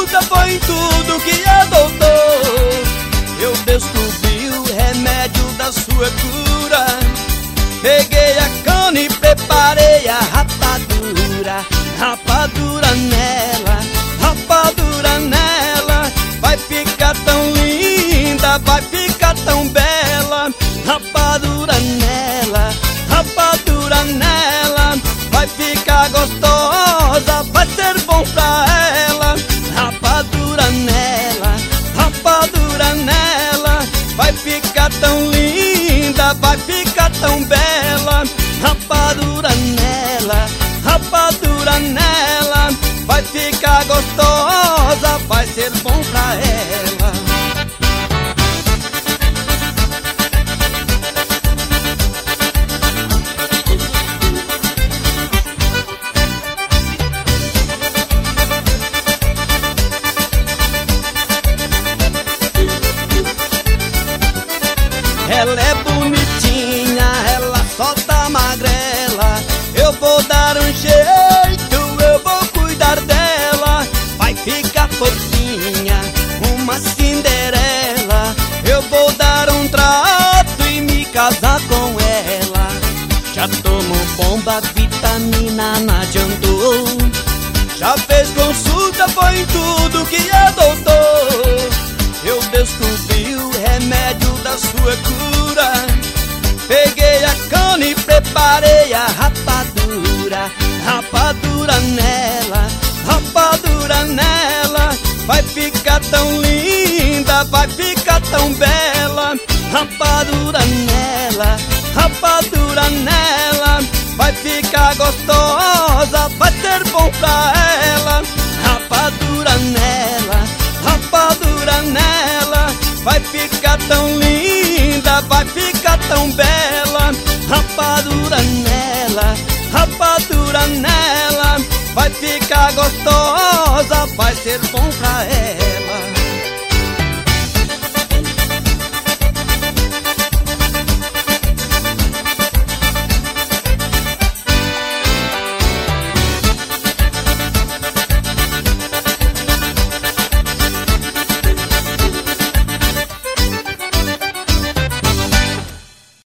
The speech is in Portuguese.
consulta, foi em tudo que é doutor. Eu descobri o remédio da sua cura. Peguei a cana e preparei a rapadura. Rapadura nela, rapadura nela. Vai ficar tão linda, vai ficar tão bela. Rapadura nela, rapadura nela. Vai ficar gostosa, vai ser bom pra ela. Rapadura nela, rapadura nela. Vai ficar tão linda, vai ficar tão bela. Rapadura nela, rapadura nela. Vai ficar gostosa, vai ser bom pra ela. Ela é bonitinha, ela só tá magrela. Eu vou dar um jeito, eu vou cuidar dela. Vai ficar fofinha, uma Cinderela. Eu vou dar um trato e me casar com ela. Já tomo bomba, vitamina, não adiantou. Já fez consulta, foi em tudo que é doutor. Eu descobri o remédio da sua cura. Peguei a cana e preparei a rapadura. Rapadura nela, rapadura nela. Vai ficar tão linda, vai ficar tão bela. Rapadura nela, rapadura nela. Vai ficar gostosa, vai ser bom pra ela. Rapadura nela, rapadura nela. Vai ficar tão linda, vai ficar tão bela. Rapadura nela, rapadura nela. Vai ficar gostosa.